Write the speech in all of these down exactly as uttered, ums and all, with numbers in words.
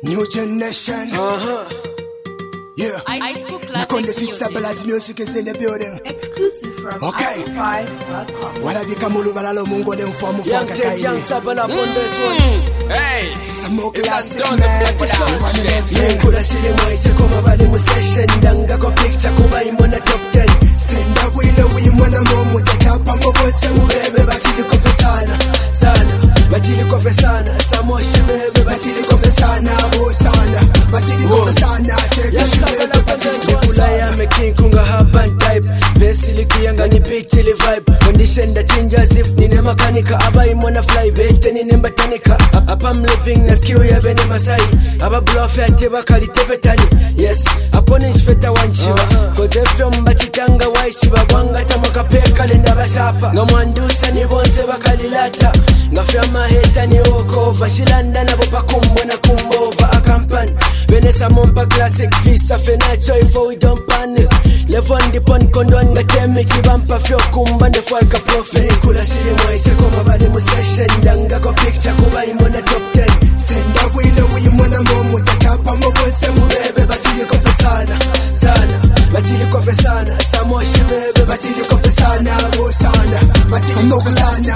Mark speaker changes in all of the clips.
Speaker 1: New generation.
Speaker 2: Uh-huh.
Speaker 1: Yeah.
Speaker 3: I school classic
Speaker 1: Nakonde
Speaker 3: music.
Speaker 1: Sixabala's music is in the building.
Speaker 4: Exclusive from
Speaker 1: Okay.
Speaker 4: Apple five dot com.
Speaker 1: Wala vikamulu balalo mungo le mfomu
Speaker 2: Young
Speaker 1: faka
Speaker 2: Ted, Young
Speaker 1: kaili.
Speaker 2: Sabala on this one.
Speaker 5: Hey,
Speaker 1: Some more
Speaker 5: It's
Speaker 1: classic
Speaker 5: undone
Speaker 1: man.
Speaker 5: to black
Speaker 1: You want
Speaker 5: shit.
Speaker 1: everything.
Speaker 2: Kula shiri mwaite koma bali mu session Danga ko picture kuba imona top ten.
Speaker 1: Senda wino wimona momu tachapa mbogose mubebe.
Speaker 2: Bebe bachili kofe sana sana bachili kofe sana Samoshi bebe bachili kofe sana
Speaker 1: Sana, oh sana. Bachili kofe sana. Take
Speaker 2: Young
Speaker 1: the shit.
Speaker 2: Sabala on this
Speaker 1: Bachili
Speaker 2: one. Kula ya me king kunga haban type Vesili kuyanga ni pitili vibe Condition da change as if nine makanika Aba imona fly bete nine mbatanika Apa I'm living na skill ya bene masai Aba bluff ya teba kali tefetali Yes, apone nshfeta wanshiba Cause efyo mbachitanga waishiba Wanga tamaka peka lenda basapa Nga mwandusa ni bonse bakalilata Nga fyama heta ni okova Shilanda na bopa kumbo na kumbova Akampan, Venesa mompa classic Visa fenacho ifo we don't panic Levon dipon kondon nga temi Kibampa fyo kumba ndefuaka profit Kula shiri mwaite koma bali mu session Danga ko picture kuba imona top ten.
Speaker 1: Senda wino wimona momu tachapa mbogose mubebe.
Speaker 2: Bebe bachili kofe sana sana bachili kofe sana Samoshi bebe bachili kofe sana
Speaker 1: Oh sana. Bachili kofe sana.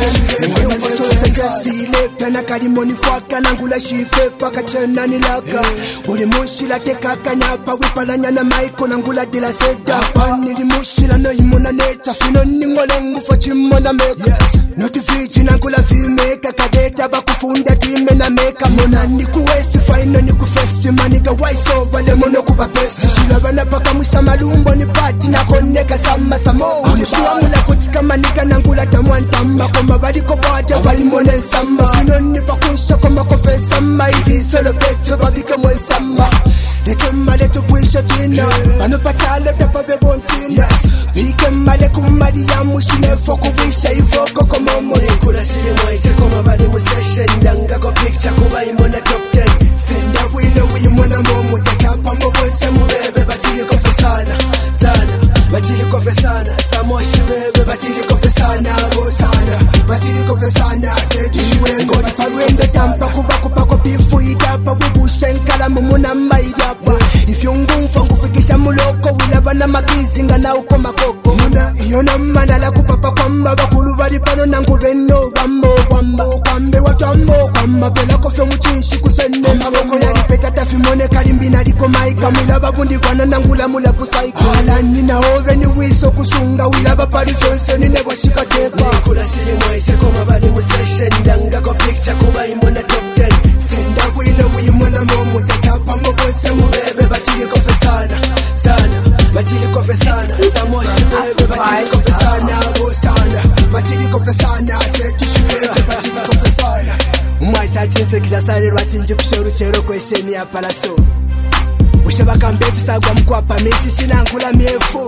Speaker 1: Stile pena karimoni fwaka nangula shife paka chena nilaka uri mushila teka kanyapa wipalanya na maiko nangula dila seda panili mushila no imona necha fino ningole ngufa chimona meka notifichi nangula filmeka kadeta bakufunda time na meka mona nikuwesti faino nikufesti maniga waiso vale mono kuba best shila bana paka musa malumbo ni pati na koneka sama samo ulishuwa mula kutika maniga nangula tamwantamba komba baliko bata balimone samba finoni pakunsha koma kofe samba ili solo pecho babike mwe samba leto male to puisha tina bano pachalo tapa bebontina bike male kumadi ya mushine foko wisha ifoko komomo
Speaker 2: Kula shiri mwaite koma bali mu session Danga ko picture kuba imona top ten.
Speaker 1: senda wino wimona momu tachapa mbogose mubebe.
Speaker 2: Bebe bachili kofe sana sana bachili kofe sana Samoshi bebe bachili kofe sana
Speaker 1: Oh sana. Bachili kofe sana. Take the
Speaker 2: Ngori
Speaker 1: parwende tampa kuba kuba ko bifu idapa wibusha nkala mumuna maidapa ifyungu mfangu fikisha muloko wilaba na makizinga na uko makoko muna iyo na mandala kupapa kwamba bakulu bali pano nangu reno bambo kwamba kambe watambo kwamba pela kofyo muchinshi kusene magoko yali peta tafimone kalimbi na liko maika milaba gundi kwana nangula mula kusaika ala nina ove ni wiso kusunga wilaba pali fyonse nine washika teka
Speaker 2: Kula shiri mwaite koma bali mu session Danga ko picture kuba imona top ten.
Speaker 1: senda wino wimona momu tachapa mbogose mubebe.
Speaker 2: Bebe bachili kofe sana sana bachili kofe sana Samoshi bebe bachili kofe sana
Speaker 1: Oh sana. Bachili kofe sana. Take the shit. Bachili kofe sana. Mwaita chinse kishasalirwa chinji kushoru chero kwesheni ya palaso ushebaka mbefisagwa mkwapa misi sinangula miefu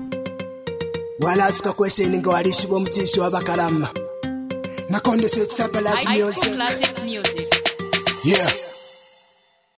Speaker 1: wala suka kwesheni nga walishibo mchinshi wa bakalama Nakonde Sixabala's
Speaker 3: I school
Speaker 1: music.
Speaker 3: classic music.
Speaker 1: Yeah.